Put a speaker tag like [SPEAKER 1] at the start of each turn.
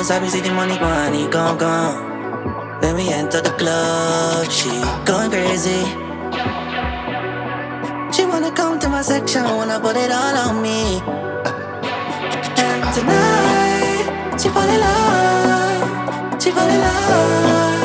[SPEAKER 1] cause I be see the money, gone. When we enter the club, she going crazy. She wanna come to my section, wanna put it all on me. And tonight, she fall in love.